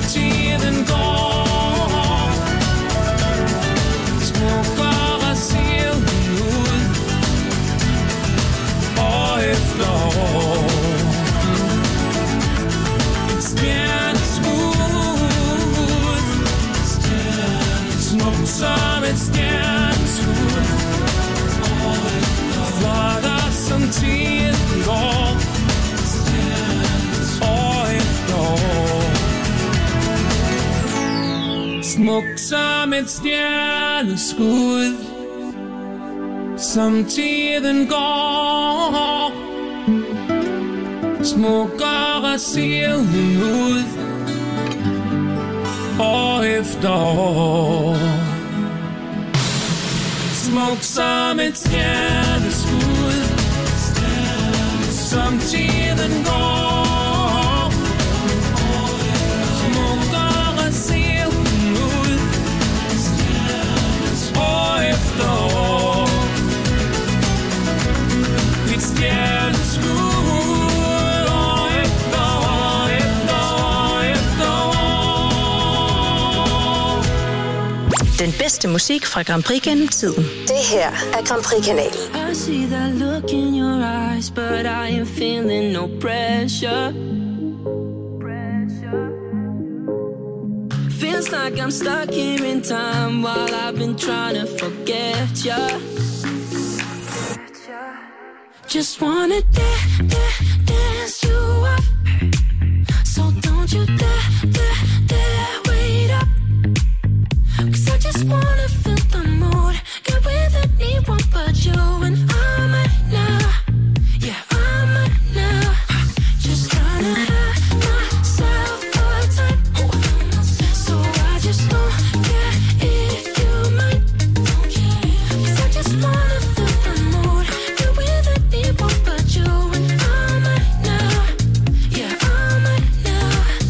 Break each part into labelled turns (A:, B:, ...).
A: tiden går. Smukkere ser hun ud år efter år. Et stjerneskud, smukt som et stjerneskud, flottere som tiden går, år efter år. Smukt som et stjerneskud, som tiden går. Smukkere ser hun ud år efter år. Smuk som et stjerneskud, som tiden går. Smukkere ser hun ud år efter år. Et stjerneskud.
B: Den bedste musik fra Grand Prix gennem tiden. Det her er Grand Prix-kanalen.
C: I see that look in your eyes, but I am feeling no pressure. Feels like I'm stuck here in time while I've been trying to forget ya. Just wanna dance you up, so don't you dare wait up. I just wanna feel the mood, get with anyone but you. And I'm right now, yeah, I'm right now. Just trying to have myself a time, so I just don't care if you mind. 'Cause I just wanna feel the mood, get with anyone but you. And I'm right now, yeah, I'm right now.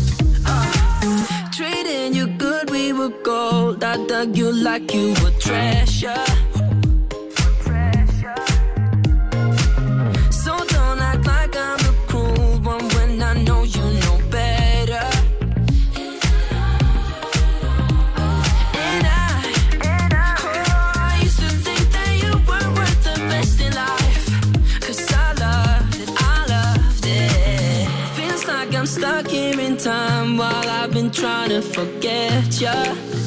C: Trading you good, we were gold. I dug you like you were treasure. So don't act like I'm the cruel one when I know you know better. And I used to think that you were worth the best in life. 'Cause I loved it. Feels like I'm stuck here in time while I've been trying to forget ya.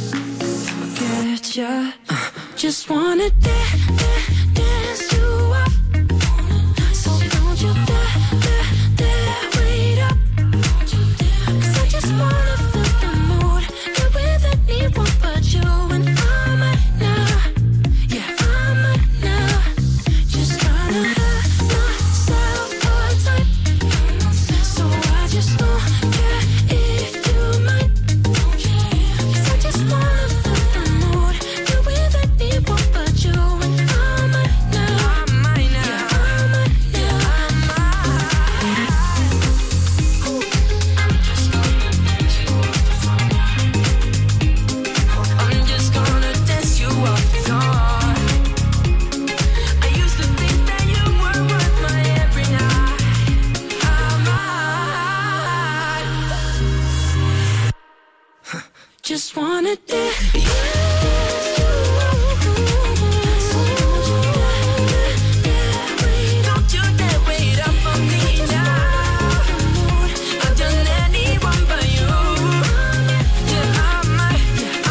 C: Just wanna dance you up, so don't you dare wait up. 'Cause I just wanna feel the mood, get with anyone but you. And I'm right now, yeah, I'm right now. Just trying to have myself a time, so I just don't care if you mind. 'Cause I just wanna feel the mood, get with anyone but you. And I'm right now, I'm right now, yeah, I'm right now, I'm just gonna dance you up, Lord. I used to think that you were worth my every night. Just wanna dance you up. Don't you dare wait up for me now. I've done anyone but you. Yeah, I'm right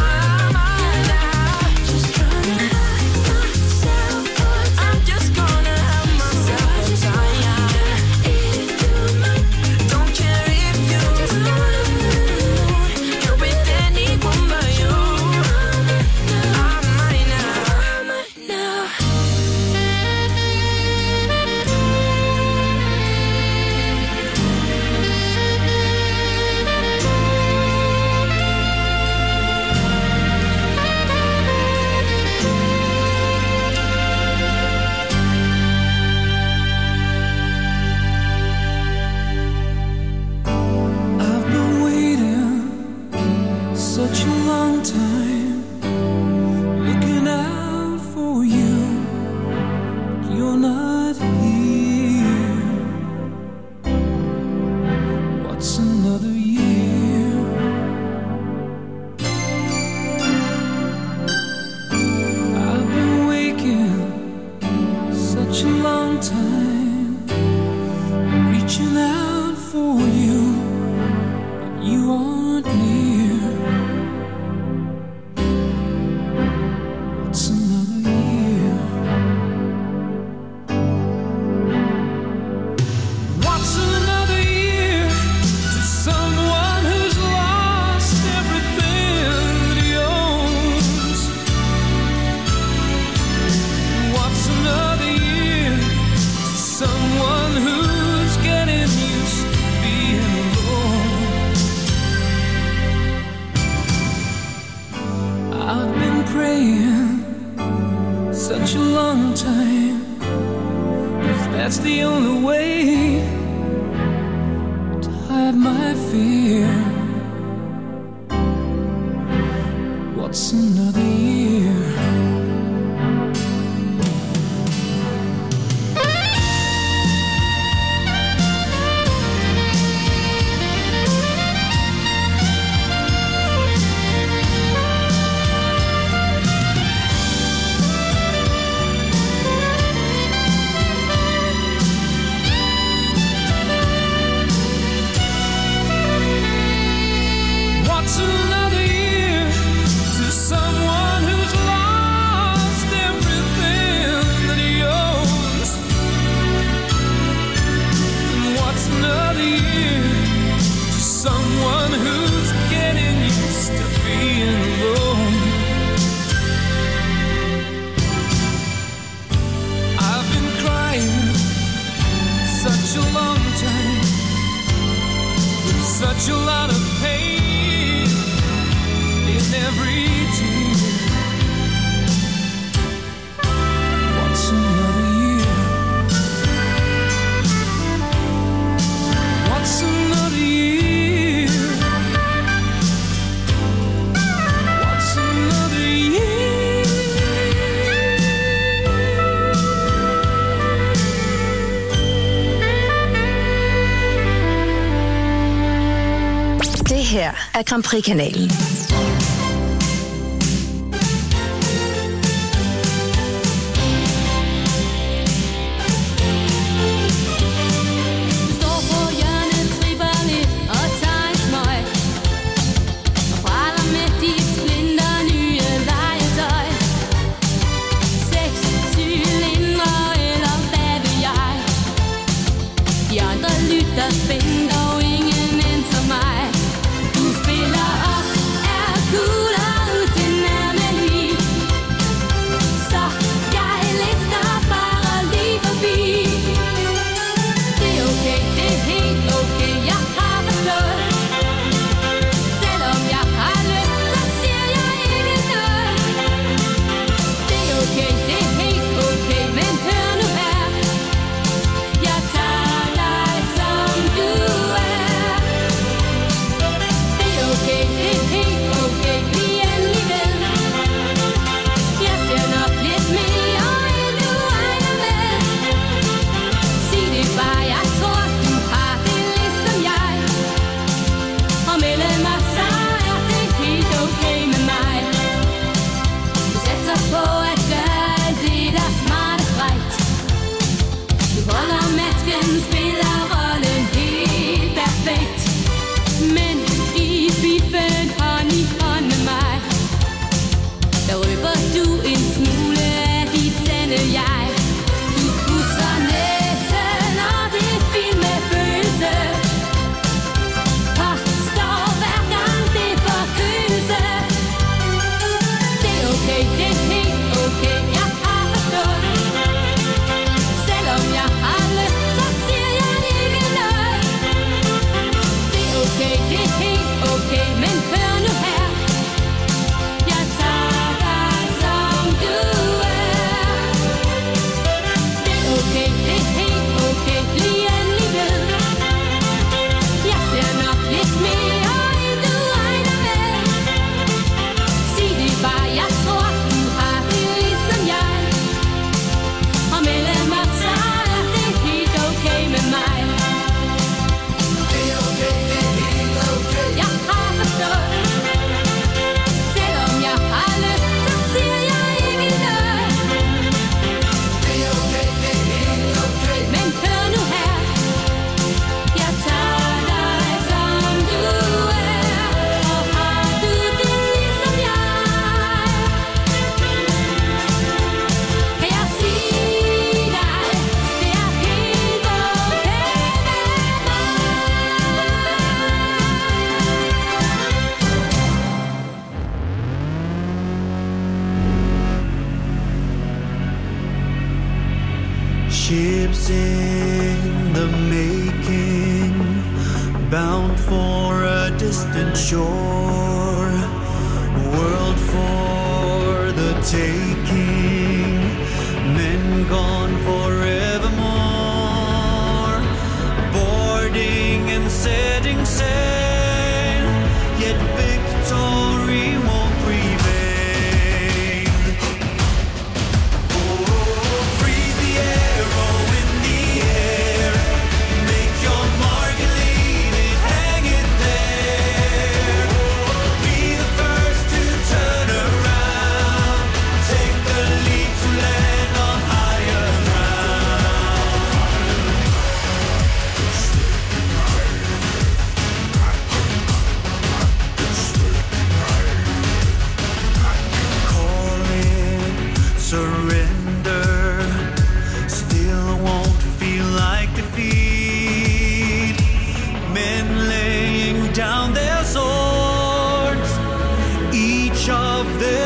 C: now. Just trying to have myself a time. I'm just gonna have myself a time. If you mind, don't care if you just wanna feel the mood. You're with anyone but you. I'm right now. I'm right now.
A: I've been waiting such a long time, looking out for you. You're not here. What's another year? that's the only way to hide my fear. What's another year? Such a lot of pain in every tear. What's another year? What's another year? What's another year?
B: Det her er Grand Prix-kanalen.
C: Spændende og ingen end for mig. Du spiller op, er cool og utilnærmelig. Så jeg lister bare lige forbi. Det er okay, det er helt okay, jeg har forstået. Selvom jeg har lyst, så siger jeg ikke noget. Det er okay, det er helt okay, men hør nu her. Jeg tager dig som du er. Det er okay, det er helt okay, vi endelig ved. Jeg ser nok lidt mere, end du regner med. Sig det bare, jeg tror, du har det ligesom jeg. Og mellem os, så er det helt okay med mig. Du sætter på at gøre alt det, der er smart og frækt. Du holder masken, spiller rollen helt perfekt. Men i biffen hånd i hånd med mig, der røber du en smule af dit sande jeg. Du pusser næsen, og det er fint med følelse. Påstår hver gang det er forkølelse. Det er okay, det er helt okay, jeg har forstået. Selvom jeg har lyst, så siger jeg ikke noget. Det er okay, det er helt okay, men hør nu her. Jeg tager dig som du er. Det er okay, det er helt okay, bliv endelig ved. Jeg ser nok lidt mere, end du regner med. Sig det bare, jeg tror, du har det ligesom jeg. Og mellem os, så er det helt okay med mig. Det er okay, det er helt okay, jeg har forstået. Selvom jeg har lyst, så siger jeg ikke noget. Det er okay, det er helt okay, men hør nu her. Jeg tager dig som du er. Og har du det ligesom jeg, kan jeg sige dig, det er helt okay
D: Ships in the making, bound for a distant shore, world for the taking, men gone forevermore.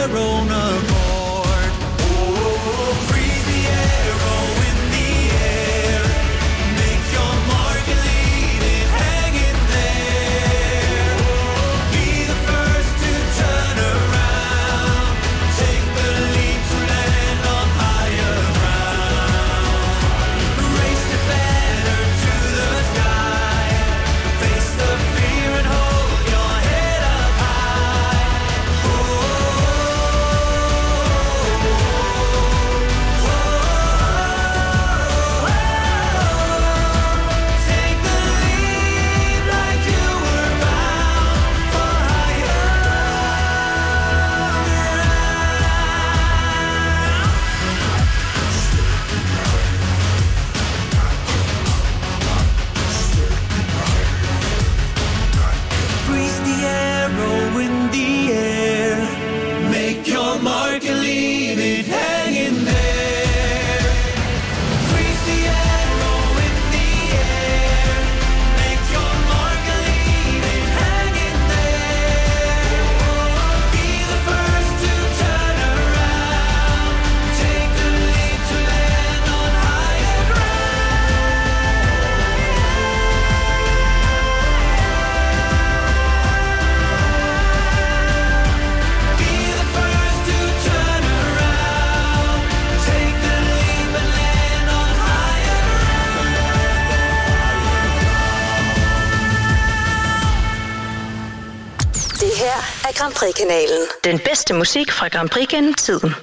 D: their own accord. Oh, freeze the arrow in the air. Make your mark and leave it hanging there. Be the first to turn around. Take the leap to land on higher ground. Race the banner to the sky. Face the fear and hold your head up high. Take the lead like you were bound for higher ground. Freeze the arrow in the air. Make your mark and leave it hanging there. Freeze the arrow in the air. Make your mark and leave it hanging there. Be the first to turn around. Take the leap to land on higher ground. Be the first to turn around. Take the leap and land on higher
B: Det her er Grand Prix-kanalen. Den bedste musik fra Grand Prix gennem tiden.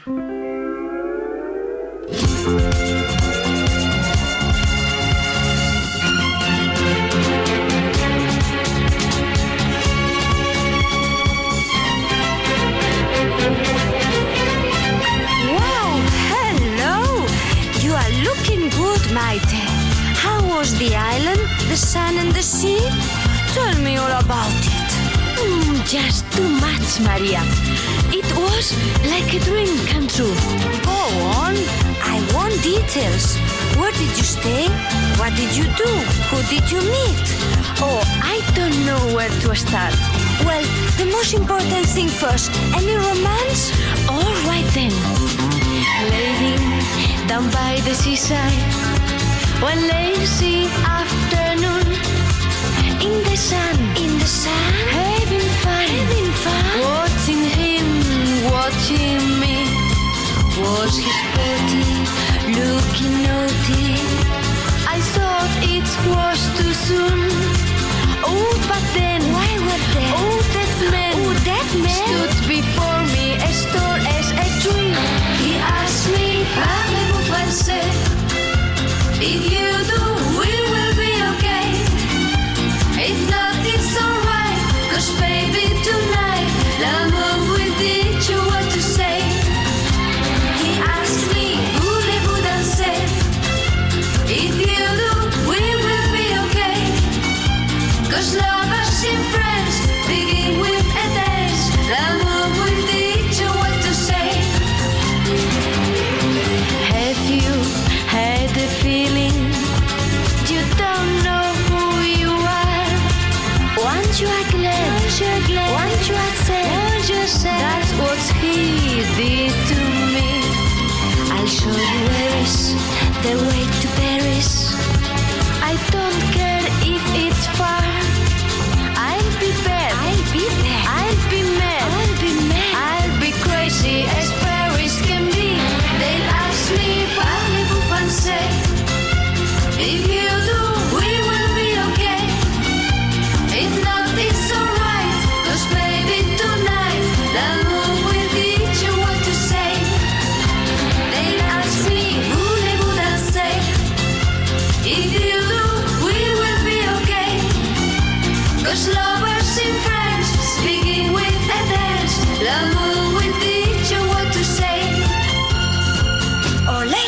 E: Wow, hello! You are looking good, Maite. How was the island, the sun and the sea? Tell me all about it. Just too much, Maria. It was like a dream come true. Go on. I want details. Where did you stay? What did you do? Who did you meet? Oh, I don't know where to start. Well, the most important thing first. Any romance? All right then. Laying down by the seaside, one lazy afternoon, in the sun, having fun, watching him, watching me. Was his body looking naughty? I thought it was too soon. Oh, but then, why were they? Oh, that man stood before me as tall as a tree. He asked me, parlez-vous français? If you do, we will be okay. If not, it's alright. 'Cause baby, tonight, l'amour will teach you what to say. He asked me, voulez-vous danser? If you do, we will be okay. 'Cause lovers and friends begin with a dance. L'amour will teach you what to say. Have you had a feeling you don't know who you are? Once you are glad, once you are sad, that's what he did to me. I'll show you where is the way to Paris. I don't care if it's far. I'll be bad, I'll be mad, I'll be crazy as Paris can be. They'll ask me, parlez-vous français? If you do, we will be okay. If not, it's alright. 'Cause baby, tonight, l'amour will teach you what to say. They'll ask me, voulez-vous danser? If you do, we will be okay. 'Cause lovers and friends begin with a dance. L'amour will teach you what to say. Olé!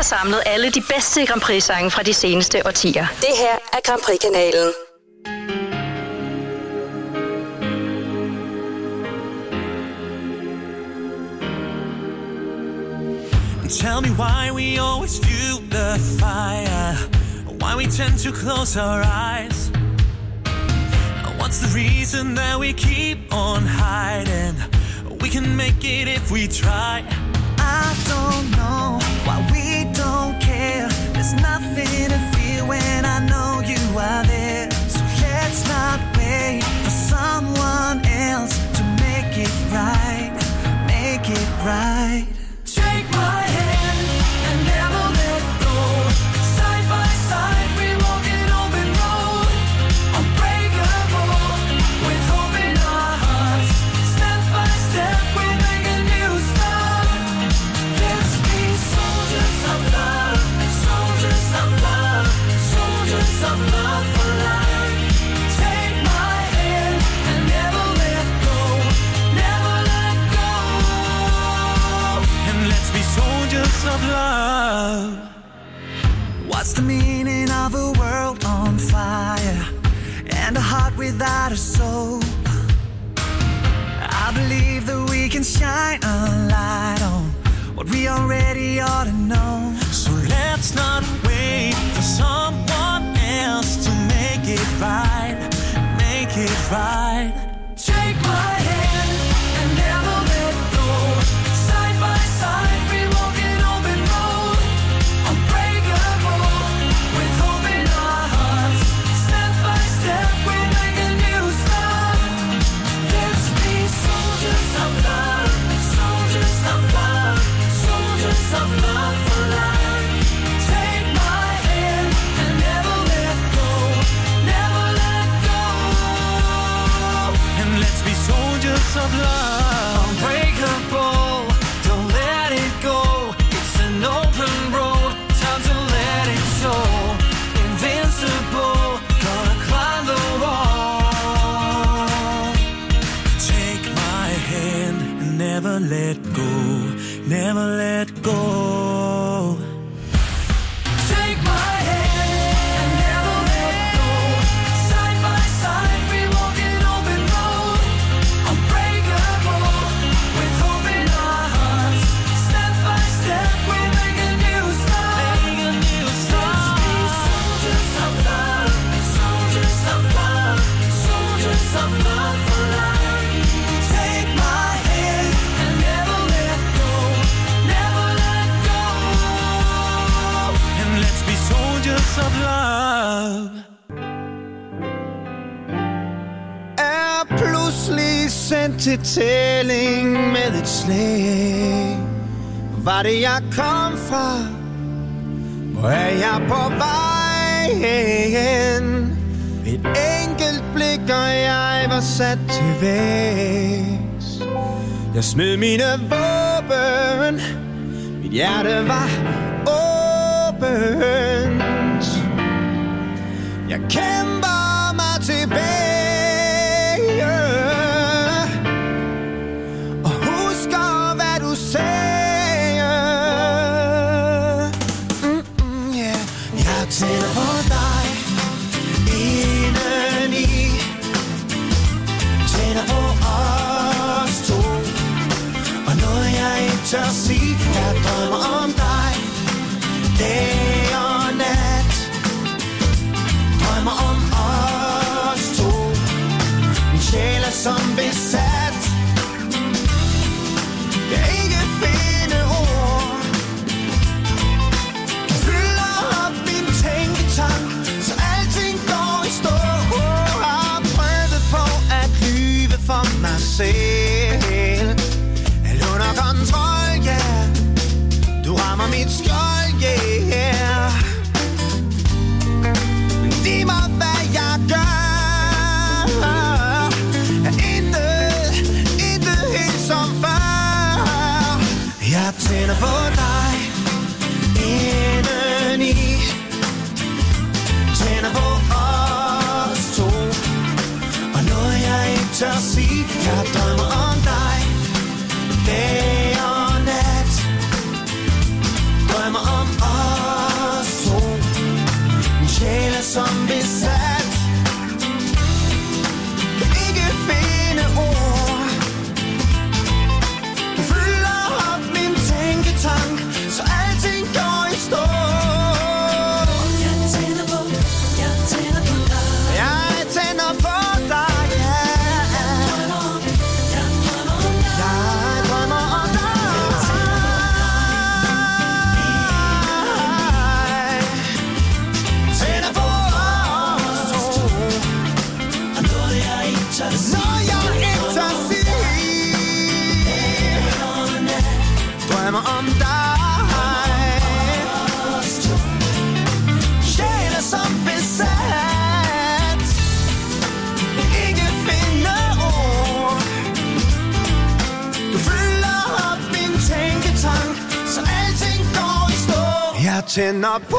B: samlet alle de bedste Grand Prix-sange fra de seneste årtier. Det her er Grand Prix-kanalen.
D: Tell me why we always fuel the fire, why we tend to close our eyes. What's the reason that we keep on hiding? We can make it if we try.
F: I don't know why we don't care. There's nothing to fear when I know you are there. So let's not wait for someone else to make it right. Make it right.
A: Take my hand and never let go. Side by side we walk an open road. Unbreakable with hope in our hearts. Step by step we make a new start. Let's be soldiers of love, soldiers of love, soldiers of love for life. Take my hand and never let go, never let go.
D: And let's be soldiers of love.
F: What's the meaning of a world on fire and a heart without a soul? I believe that we can shine a light on what we already ought to know.
D: So let's not wait for someone else to make it right. Make it right.
A: Take my hand and never let go. Side by side we walk an open road. Unbreakable with hope in our hearts. Step by step we make a new start. Let's be soldiers of love, soldiers of love, soldiers of love for life. Take my hand and never let go, never let go.
D: And let's be soldiers of love.
A: Unbreakable, don't let it go. It's an open road, time to let it show. Invincible, gonna climb the wall.
D: Take my hand and never let go. Never let go.
A: Take my hand and never let go. Side by side we walk an open road. Unbreakable with hope in our hearts. Step by step we make a new start. Make a new start. Let's be soldiers of love, soldiers of love, soldiers of love for life. Take my hand and never let go, never let go.
D: And let's be soldiers of love.
G: Er pludselig sendt til tælling med et slag. Var det jeg kom fra? Hvor er jeg på vej hen? Et enkelt blik og jeg var sat til vægs. Jeg smed mine våben. Mit hjerte var åbent. Jeg kæmper mig tilbage og husker hvad du sagde. Yeah. Jeg tænder på dig indeni. Tænder på os to. Og noget jeg ikke tør sige. Jeg drømmer om dig dag og nat. Drømmer om os to. Min sjæl er som besat. Jeg kan ikke finde ord. Jeg fylder op min tænketank, så alting går i stå. Har prøvet på at lyve for mig selv. Alt under kontrol, ja. Du rammer mit skjold, yeah. Men giv mig hvad jeg gør. Er intet helt som før. Jeg tænder på dig indeni. Tænder på os to. Og noget jeg ikke tør sige. Jeg drømmer om dig dag og nat. Drømmer om os tænder på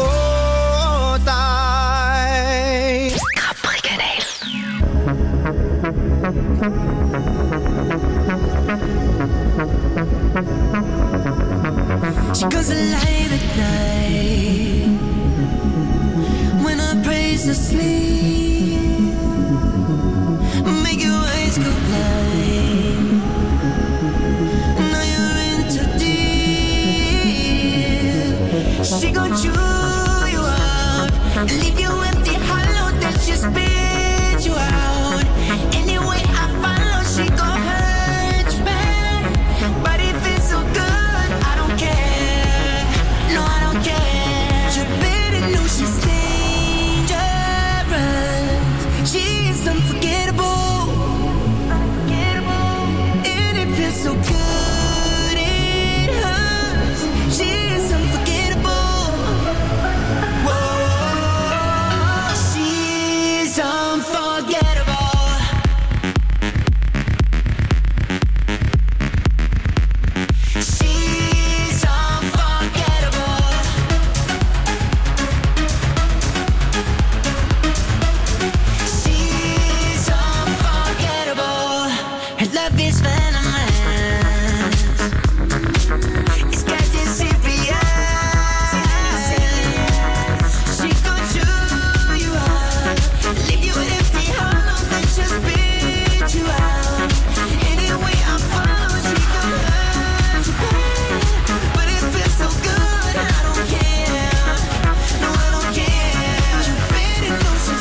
G: dig.
B: Capri-kanal.
C: She goes alive at night when I praise her sleep. Make your eyes go blind. Now you're in too deep. She gon' chew you up, leave you empty, hollow, then she spit you out. Anyway I follow, she gon' hurt you back, but it feels so good, I don't care. No, I don't care. You better know she's dangerous. She is unforgettable, and it feels so good, it hurts. She is unforgettable. Whoa, she's unforgettable. She's unforgettable. She's unforgettable. Her love is venomous. It's getting serious. She gon' chew you up, leave you empty, hollow, then just spit you out. Anyway I follow, she gon' hurt you bad, but it feels so good, I don't care. No, I don't care. You better know she's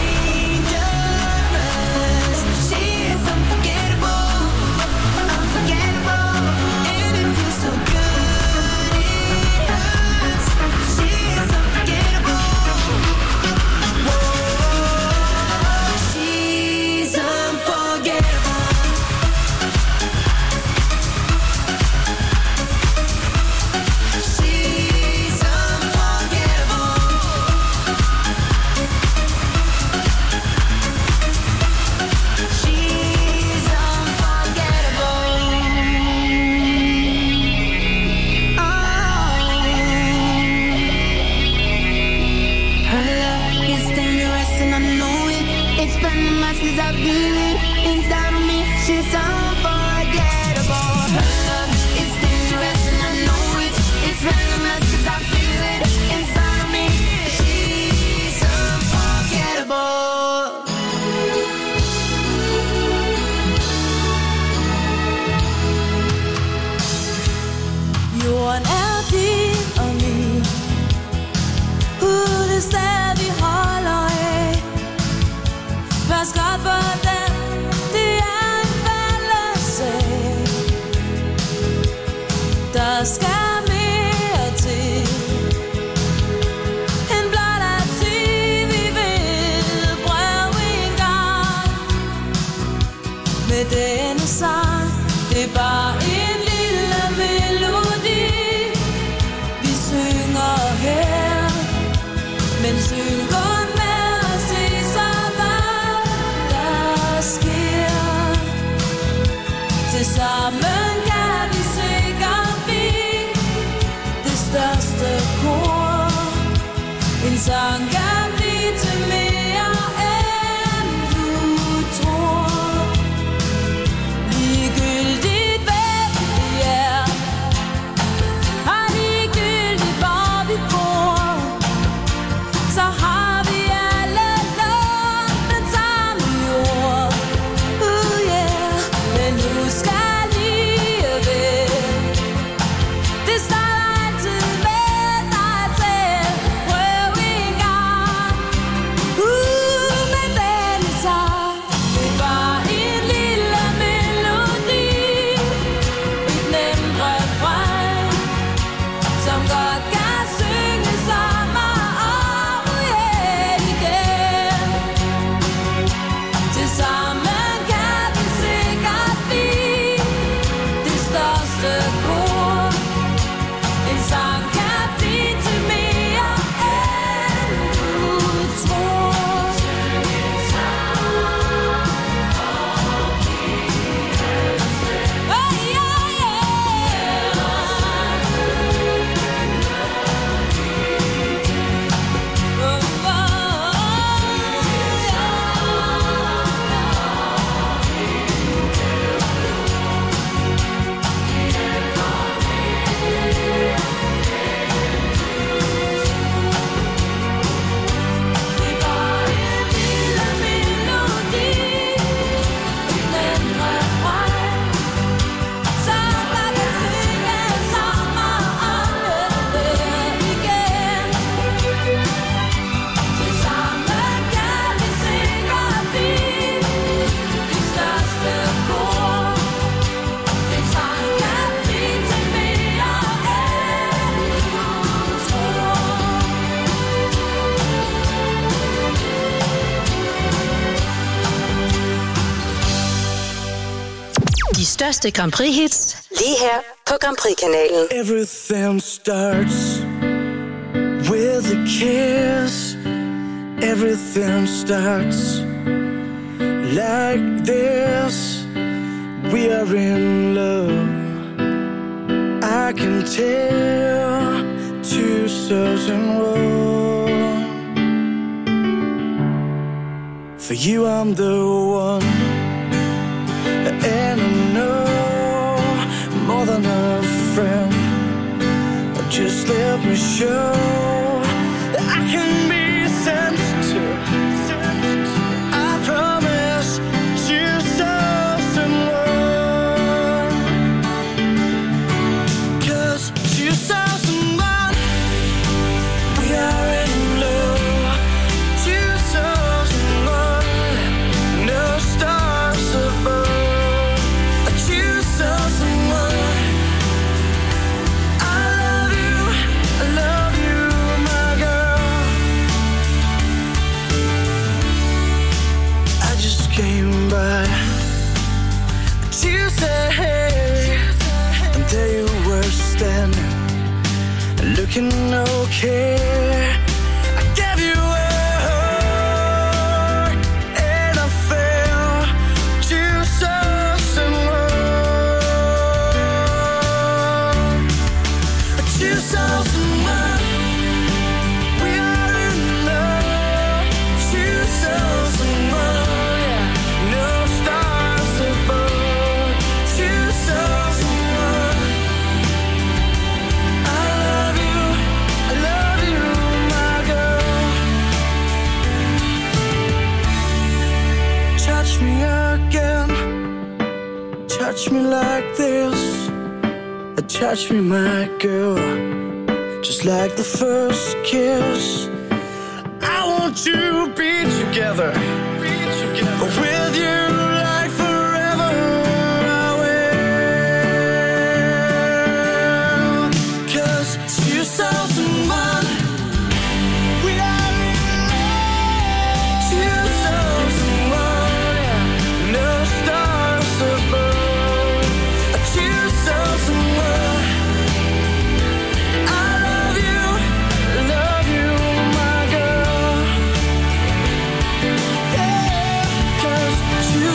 C: dangerous. She is unforgettable, unforgettable, and it feels so good, it hurts. She is unforgettable. Whoa, she's unforgettable. She's unforgettable. She's unforgettable. Her love is dangerous and I know it. It's venomous 'cause I feel it inside of me. She's unforgettable. Her love is dangerous and I know it. It's venomous 'cause I feel it inside of me. She's unforgettable.
H: Jorden er din og min. Det sted vi holder af. Pas godt på den, det er en fælles sag. Der skal mere til end blot at sige, vi vil prøve en gang. Med denne sang, det er bare en lille melodi. Vi synger her, men syng kun med at se så hvad der sker. Tilsammen kan vi sikkert blive det største kor. En sang kan blive til mere end du tror. Ligegyldigt hvem vi er, og ligegyldigt hvor vi bor, så har vi alle lånt den samme jord. Yeah. Men husk alligevel, det starter altid med dig selv. Prøv en gang.
B: største Grand Prix-hits lige her på Grand Prix-kanalen.
G: Everything starts with a kiss. Everything starts like this. We are in love. I can tell 2 souls in one. For you I'm the one, and I know more than a friend. Just let me show that I can be sensitive. I promise 2 souls in one. 'Cause 2 souls in one, we are in love. 2 souls in one, no stars above. 2 souls in one. I love you, my girl. I just came by to say hey, and there you were standing, looking okay. I gave you a hug, and I felt 2 souls in one. 2 souls in one. We are in love. 2 souls in one. Yeah. No stars above. 2 souls in one. I love you, my girl. Touch me again. Touch me like this. Touch me, my girl, just like the first kiss. I want to be together, with you like forever. I will. 'Cause 2 souls in one. We are in love. 2 souls in one. Yeah. No stars above. 2 souls in one. I love you, my girl. Yeah, 'cause 2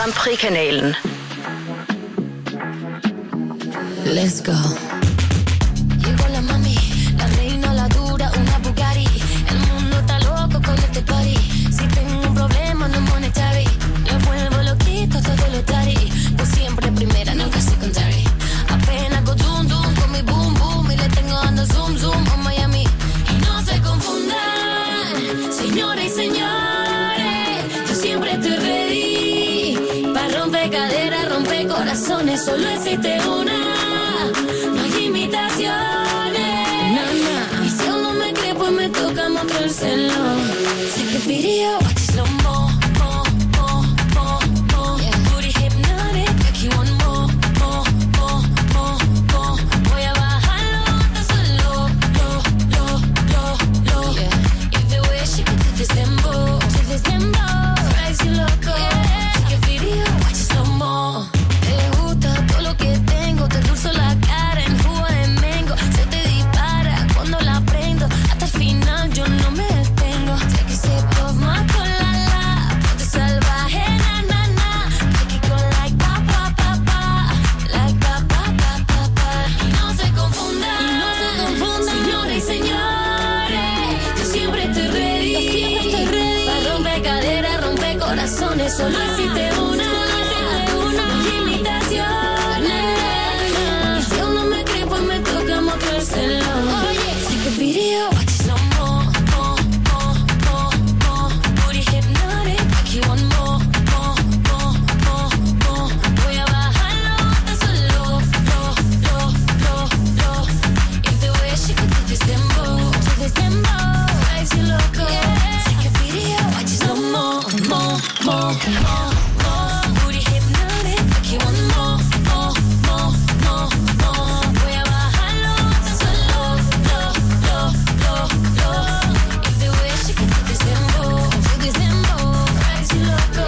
B: Grand Prix-kanalen.
H: Let's go. Llegó la mami, la reina, la dura, una Bugatti. El mundo está loco con este party. Si tengo un problema no monetary, yo vuelvo loquito todo lo tari. Pues siempre primera, nunca secondary. Apenas go zoom zoom con mi boom boom y le tengo dando zoom zoom a Miami. Y no se confundan, señores y señores, yo siempre estoy ready. Pa' romper caderas, romper corazones, solo existe una. No hay imitaciones. Y si aún no me cree, pues me toca mostrárselo. Sé que video, watch it slow mo, mo, mo, mo, mo. Booty hypnotic, make you want more, more, more, more, more. Voy a bajarlo hasta solo, lo, lo, lo, lo. If the way she could do this dembow, drives you loco. Sé que video, watch it slow mo. Te gusta todo lo que tengo, te endulzo la cara en jugo de mango. Se te dispara cuando la prendo, hasta el final yo no me detengo. Take a sip of my cola, ponte salvaje, na na na. Make it go like pa pa pa pa, like pa pa pa pa pa. Y no se confundan, señores y señores, yo siempre estoy ready. Pa' romper caderas, romper corazones, solo existe una. No hay imitaciones. Y si aún no me cree, pues me toca mostrárselo. Sé que video, watch it slow mo, mo, mo, mo, mo. Booty hypnotic, make you want more, more, more, more, more. Voy a bajarlo hasta solo, lo, lo, lo, lo. If the way she could do this dembow, drives you loco. Sé que video, watch it slow mo, mo, mo, mo, mo. Booty hypnotic, make you want more, more, more, more, more. Voy a bajarlo hasta solo, lo, lo, lo, lo. If the way she could do this dembow, drives you loco.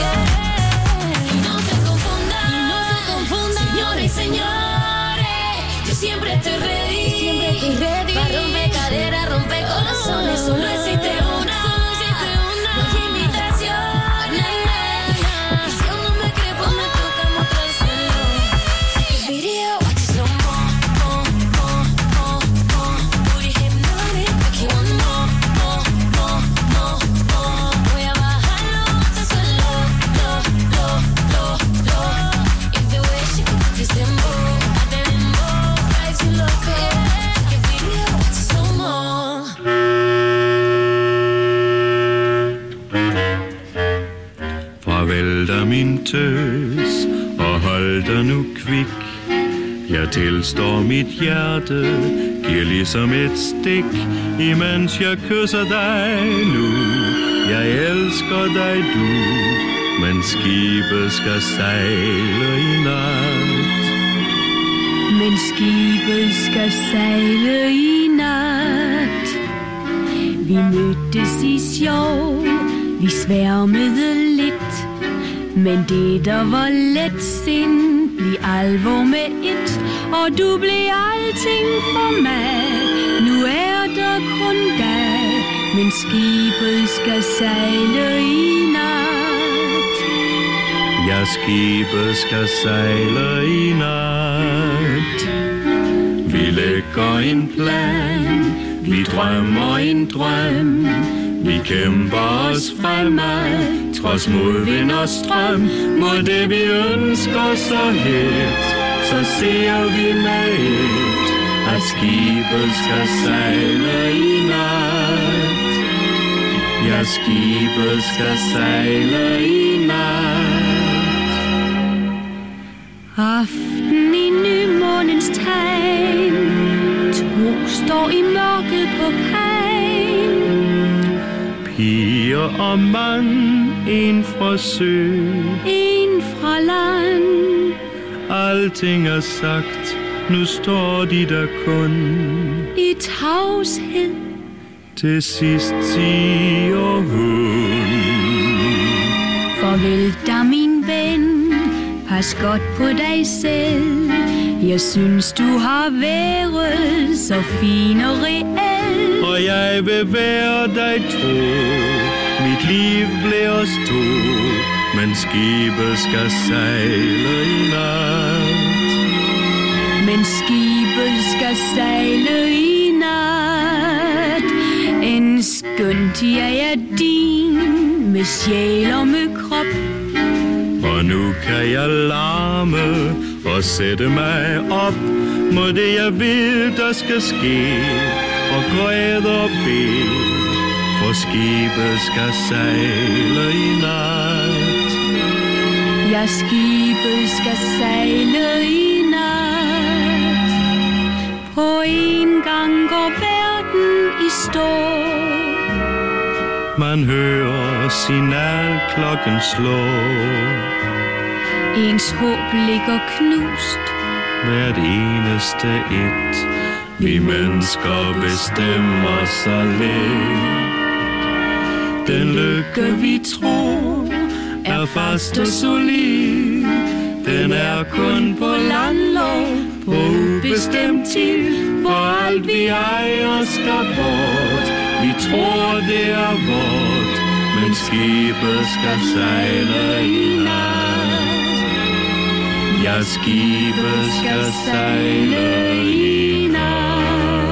H: Y no se confundan, señores y señores, yo siempre estoy ready. Pa' romper caderas, romper corazones, solo existe una. No hay imitaciones. Y si aún no me cree, pues me toca mostrárselo. Sé que video, watch it slow mo, mo, mo, mo, mo. Booty hypnotic, make you want more, more, more, more, more. Voy a bajarlo hasta solo, lo, lo, lo, lo. If the way she could do this dembow, drives you loco. Sé que video, watch it slow mo.
I: Farvel da min tøs, og hold dig nu kvik. Jeg tilstår mit hjerte, giver ligesom et stik, imens jeg kysser dig nu. Jeg elsker dig du, men skibet skal sejle i nat.
C: Men skibet skal sejle i nat. Vi mødtes i sjov, vi sværmede lidt. Men det der var let sind, blev alvor med et. Og du blev alting for mig. Nu er der kun dig, men skibet skal sejle i nat.
I: Ja, skibet skal sejle i nat. Vi lægger en plan, vi drømmer en drøm. Vi kæmper os fremad, trods modvind og strøm. Mod det vi ønsker så helt, så ser vi med et, at skibet skal sejle i nat. Ja, skibet skal sejle i nat.
C: Aften i nymånens tegn, to står i mørket på kajen.
I: Piger og mand, en fra sø,
C: en fra land.
I: Alting er sagt, nu står de der kun
C: i tavshed.
I: Til sidst siger hun:
C: Farvel da min ven, pas godt på dig selv. Jeg synes du har været så fin og reel.
I: Og jeg vil være dig tro, mit liv bliver os to. men skibet skal sejle i nat.
C: Men skibet skal sejle i nat. En skønt jeg er din, med sjæl og med krop.
I: Og nu kan jeg larme og sætte mig op mod det jeg ved der skal ske, og græde og bede, for skibet skal sejle i nat.
C: Ja, skibet skal sejle i nat. På en gang går verden i stå.
I: Man hører signalklokken slå.
C: Ens håb ligger knust.
I: Hvert eneste et. Vi mennesker bestemmer så let. Den lykke vi tror er fast og solid. Den er kun på landlov, på ubestemt tid. For alt vi ejer skal bort. Vi tror det er vort, men skibet skal sejle i nat. Ja, skibet skal sejle i nat.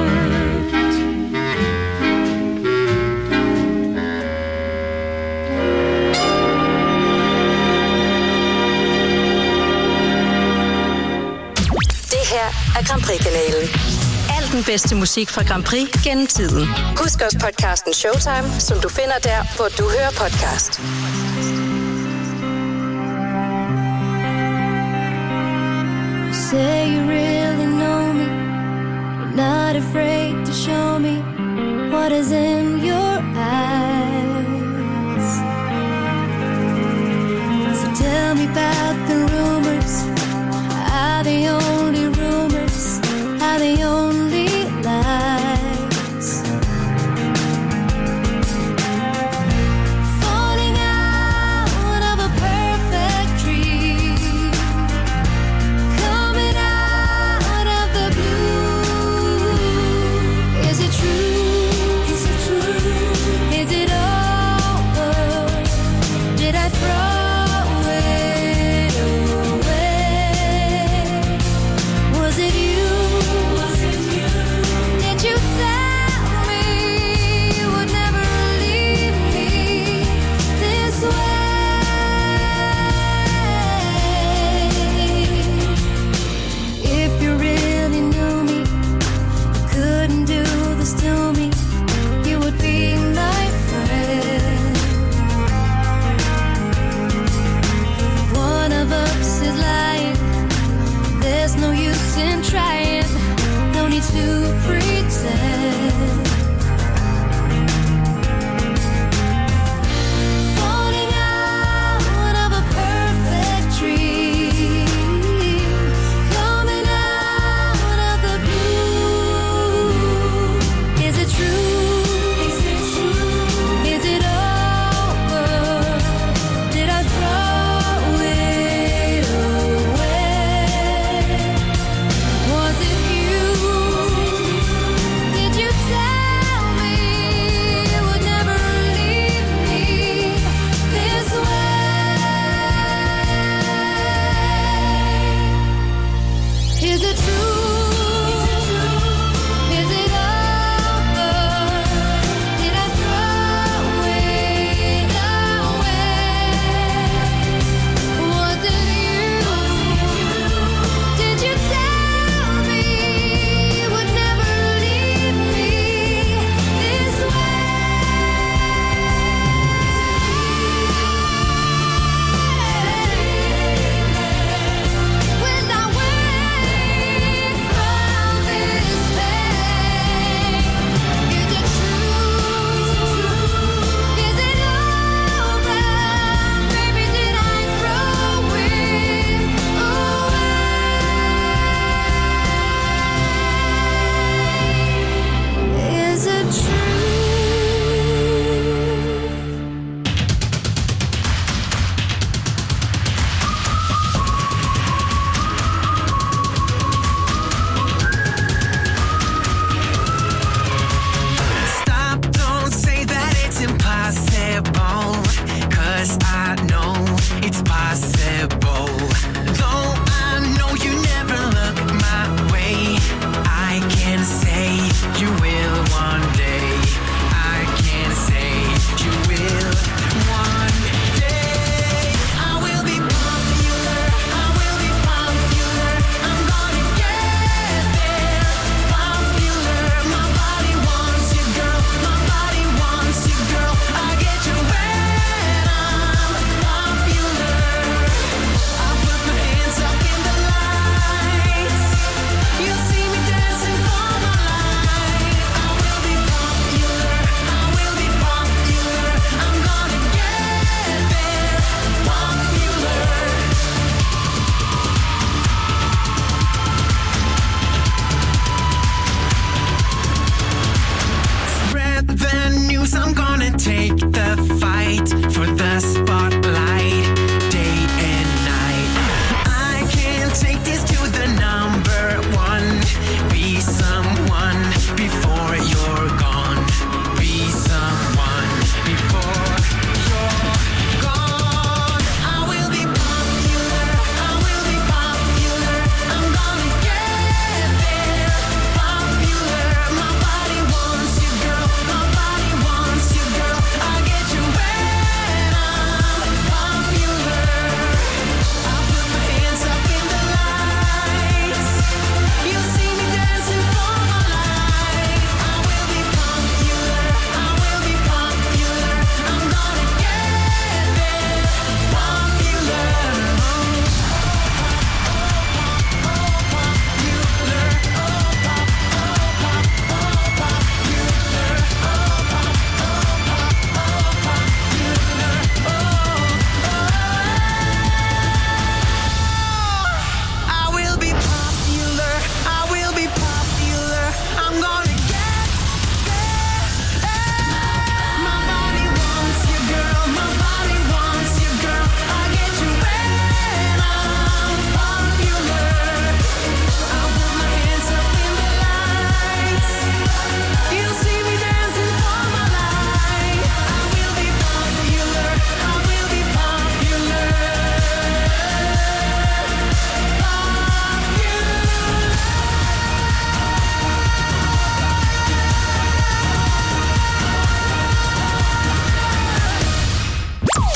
B: Det her er Grand Prix-kanalen. Al den bedste musik fra Grand Prix gennem tiden. Husk også podcasten Showtime, som du finder der, hvor du hører podcast.
H: You say you really know me. You're not afraid to show me what is in your eyes. So tell me about the rumors. Are they only rumors? Are they only lies? Falling out of a perfect dream, coming out of the blue. Is it true? Is it true?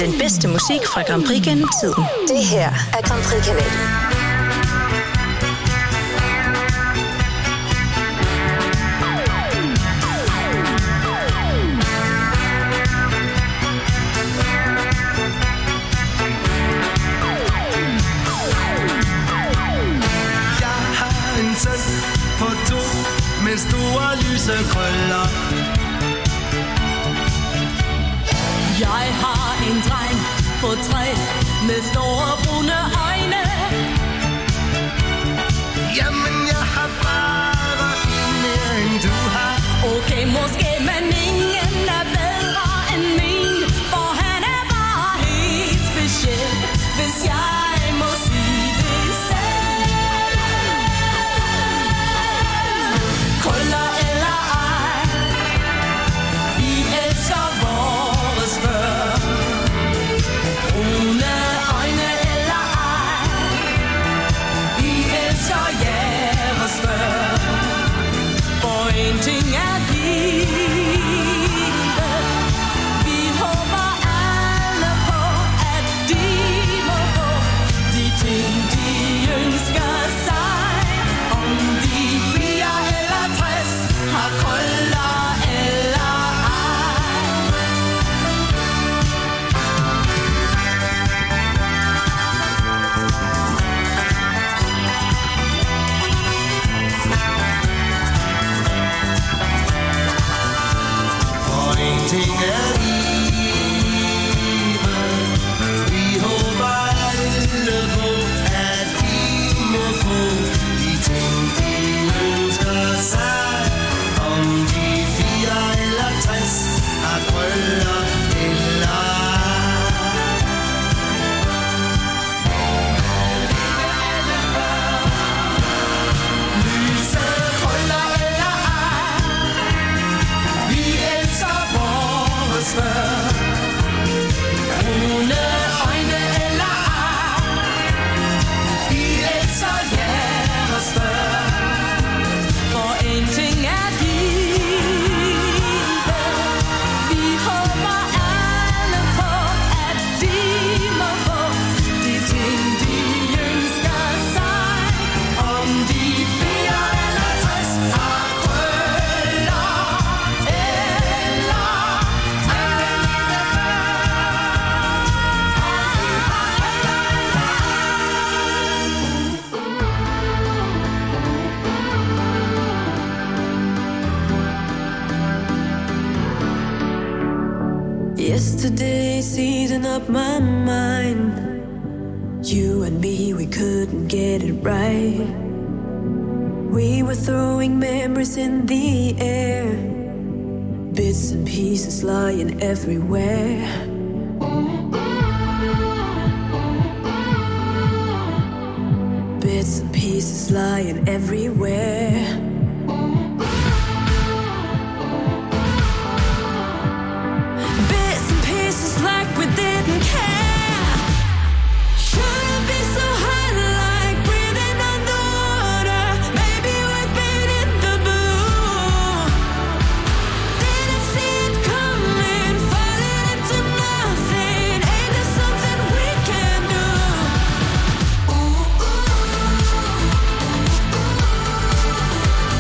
B: Den bedste musik fra Grand Prix gennem tiden. Det her er Grand Prix-kanalen.
G: På 2 med store lyse krøller.
A: Jeg har en dreng på 3 med store brune øjne.
G: Jamen jeg har bare en mere end du har.
A: Okay, måske, men ingen er bedre end min, for han er bare helt speciel, hvis jeg må sige det selv. Krøller eller ej, vi elsker vores børn. Brune øjne eller ej, vi elsker jeres børn. For en ting er givet, vi håber alle på, at de må få de ting, de ønsker sig. Om de 4 eller 60 har krøller eller ej.
G: For en ting er livet. Vi håber alle på, at de må få de ting, de ønsker sig. Om de 4 eller 60 har krøller eller ej.
A: Lyse krøller eller ej, vi elsker vores børn. Brune øjne eller ej, vi elsker jeres børn. For en ting er givet, vi håber alle på, at de må få de ting, de ønsker sig. Om de 4 eller 60 har krøller eller
C: Yesterday's eating up my mind. You and me, we couldn't get it right. We were throwing memories in the air, bits and pieces lying everywhere. Bits and pieces lying everywhere. Bits and pieces like we didn't care. Shouldn't be so hard like breathing underwater. Maybe we've been in the blue. Didn't see it coming, falling into nothing. Ain't there something we can do? Ooh, ooh.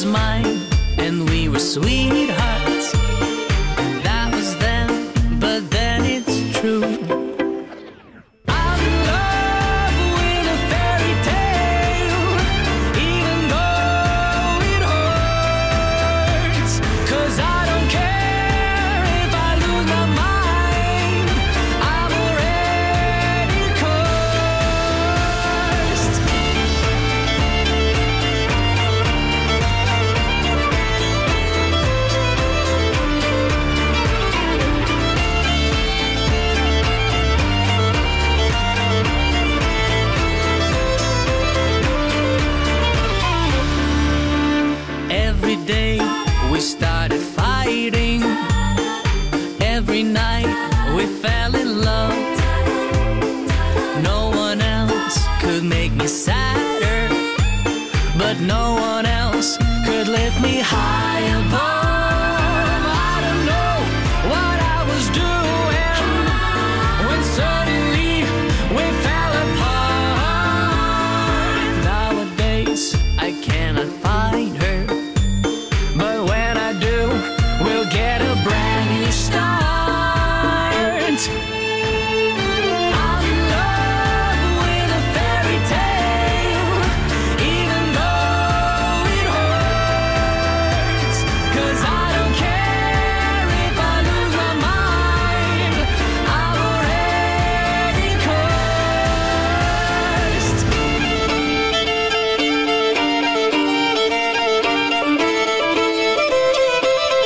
J: mine, and we were sweethearts. That was then, but then it's true. I'm in love with a fairy tale, even though it hurts. 'Cause I don't care if I lose my mind, I'm already cursed. Every day we started fighting. Every night we fell in love. No one else could make me sadder, but no one else could lift me high above.